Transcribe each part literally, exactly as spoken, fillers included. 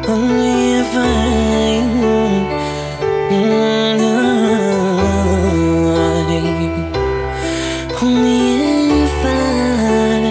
Only if I, mm, only if I,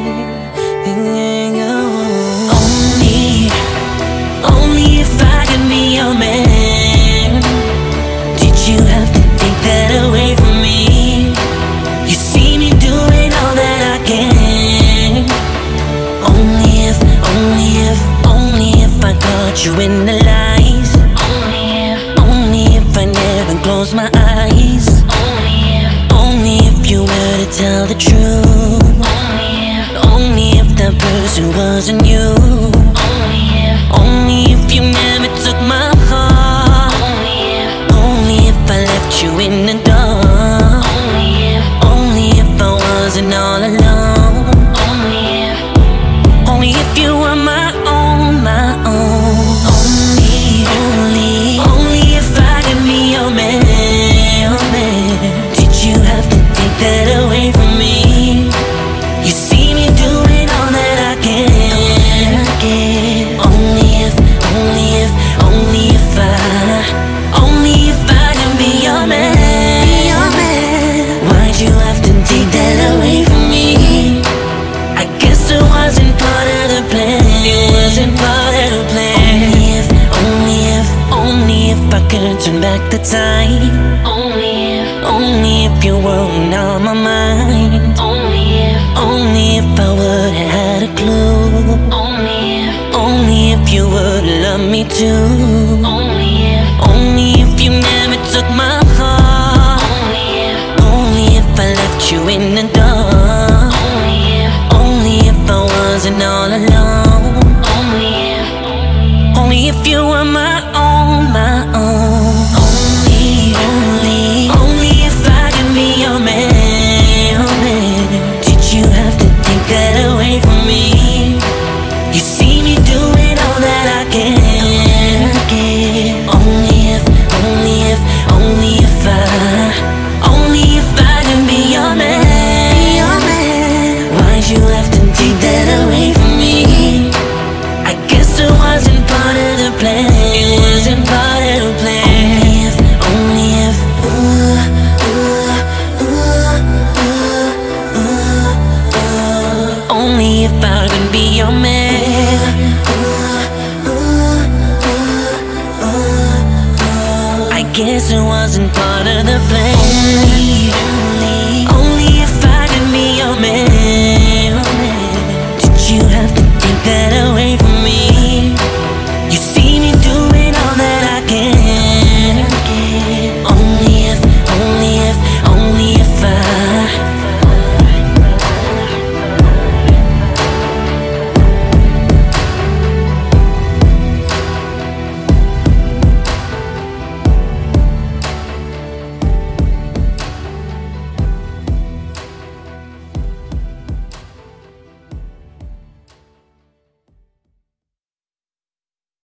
only, only if I can be your man. Did you have to take that away from me? You see me doing all that I can. Only if, only if, only if I caught you in the lies. Only if, only if I never close my eyes. Only if, only if you were to tell the truth. Only if, only if that person wasn't you. Only if, only if you never took my heart. Only if, only if I left you in the dark. Only if, only if I wasn't all alone. Only if, only if you were my own, my own. Only, only, only if I can be your man, your man. Did you have to take that away from me? You see me doing all that I can, I can. Only if, only if, only if I, only if I can be your man, be your man. Why'd you have to take that away from me? I guess it wasn't part of the plan. It wasn't part of the plan. Only if, only if, only if I could turn back the time. Only if, only if you weren't on my mind. Only if, only if I would've had a clue. Only if, only if you would've loved me too. Only if, only if you never took my heart. Only if, only if I left you in the dark. Only if, only if I wasn't all alone. Only if, only if you were my own, my